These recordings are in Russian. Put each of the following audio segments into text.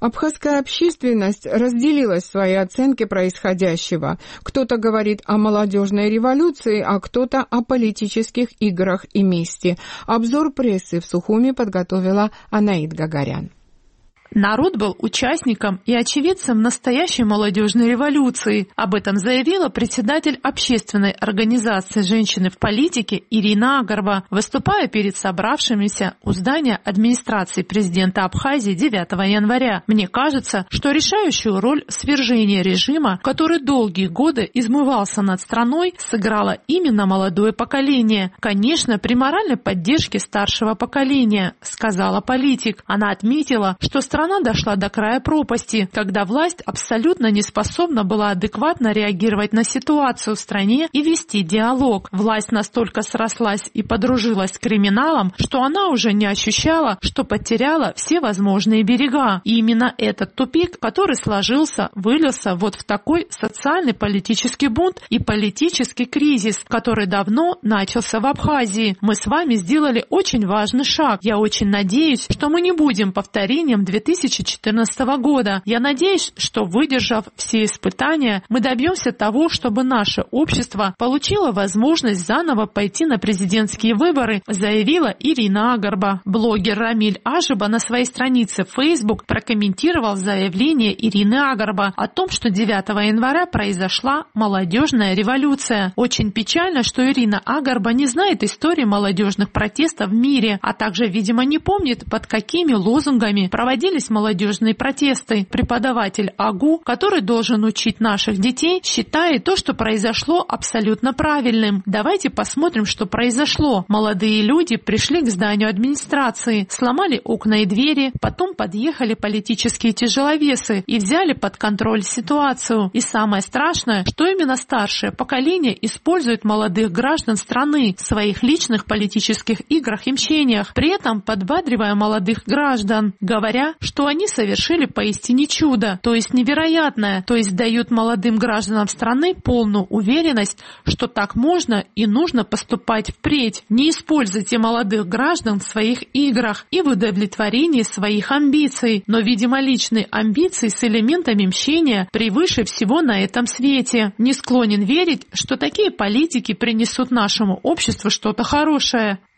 Абхазская общественность разделилась в своей оценке происходящего. Кто-то говорит о молодежной революции, а кто-то о политических играх и мести. Обзор прессы в Сухуми подготовила Анаит Гагарян. Народ был участником и очевидцем настоящей молодежной революции. Об этом заявила председатель общественной организации «Женщины в политике» Ирина Агарба, выступая перед собравшимися у здания администрации президента Абхазии 9 января. «Мне кажется, что решающую роль в свержении режима, который долгие годы измывался над страной, сыграло именно молодое поколение. Конечно, при моральной поддержке старшего поколения», — сказала политик. Она отметила, что страна дошла до края пропасти, когда власть абсолютно не способна была адекватно реагировать на ситуацию в стране и вести диалог. Власть настолько срослась и подружилась с криминалом, что она уже не ощущала, что потеряла все возможные берега. И именно этот тупик, который сложился, вылился вот в такой социальный политический бунт и политический кризис, который давно начался в Абхазии. Мы с вами сделали очень важный шаг. Я очень надеюсь, что мы не будем повторением 2014 года. Я надеюсь, что, выдержав все испытания, мы добьемся того, чтобы наше общество получило возможность заново пойти на президентские выборы, заявила Ирина Агарба. Блогер Рамиль Ажиба на своей странице в Facebook прокомментировал заявление Ирины Агарба о том, что 9 января произошла молодежная революция. Очень печально, что Ирина Агарба не знает истории молодежных протестов в мире, а также, видимо, не помнит, под какими лозунгами проводились молодежные протесты. Преподаватель АГУ, который должен учить наших детей, считает то, что произошло, абсолютно правильным. Давайте посмотрим, что произошло. Молодые люди пришли к зданию администрации, сломали окна и двери, потом подъехали политические тяжеловесы и взяли под контроль ситуацию. И самое страшное, что именно старшее поколение использует молодых граждан страны в своих личных политических играх и мщениях, при этом подбадривая молодых граждан, говоря, что они совершили поистине чудо, то есть невероятное, то есть дают молодым гражданам страны полную уверенность, что так можно и нужно поступать впредь. Не используйте молодых граждан в своих играх и в удовлетворении своих амбиций, но, видимо, личные амбиции с элементами мщения превыше всего на этом свете. Не склонен верить, что такие политики принесут нашему обществу что-то хорошее. В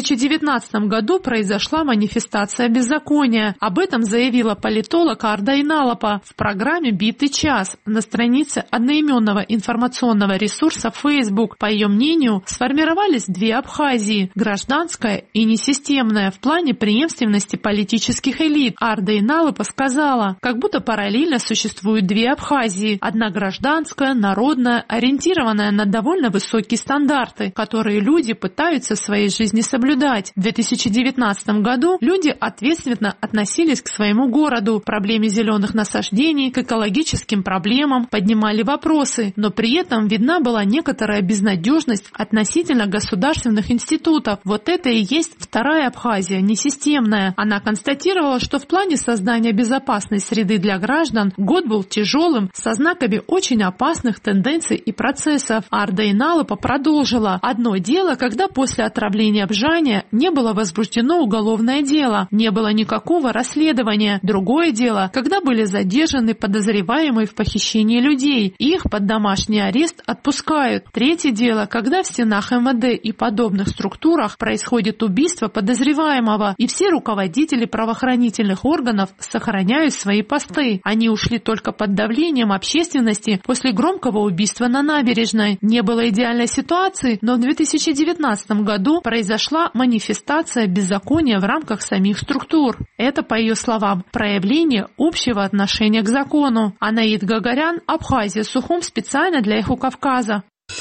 2019 году произошла манифестация беззакония. Об этом заявила политолог Арда Иналапа в программе «Битый час» на странице одноименного информационного ресурса Facebook. По ее мнению, сформировались две Абхазии – гражданская и несистемная в плане преемственности политических элит. Арда Иналапа сказала, как будто параллельно существуют две Абхазии – одна гражданская, народная, ориентированная на довольно высокие стандарты, которые люди пытаются в своей жизни соблюдать. В 2019 году люди ответственно относились к своему городу, проблеме зеленых насаждений, к экологическим проблемам, поднимали вопросы, но при этом видна была некоторая безнадежность относительно государственных институтов. Вот это и есть вторая Абхазия, несистемная. Она констатировала, что в плане создания безопасной среды для граждан год был тяжелым, со знаками очень опасных тенденций и процессов. Арда Иналапа продолжила. Одно дело, когда после отравления Бжаня не было возбуждено уголовное дело, не было никакого расследования. Другое дело, когда были задержаны подозреваемые в похищении людей, и их под домашний арест отпускают. Третье дело, когда в стенах МВД и подобных структурах происходит убийство подозреваемого, и все руководители правоохранительных органов сохраняют свои посты. Они ушли только под давлением общественности после громкого убийства на набережной. Не было идеальной ситуации, но в 2019 году произошла манифестация беззакония в рамках самих структур. Это, по ее словам, проявление общего отношения к закону. Анаит Гагарян, Абхазия, Сухум, специально для Эхо Кавказа.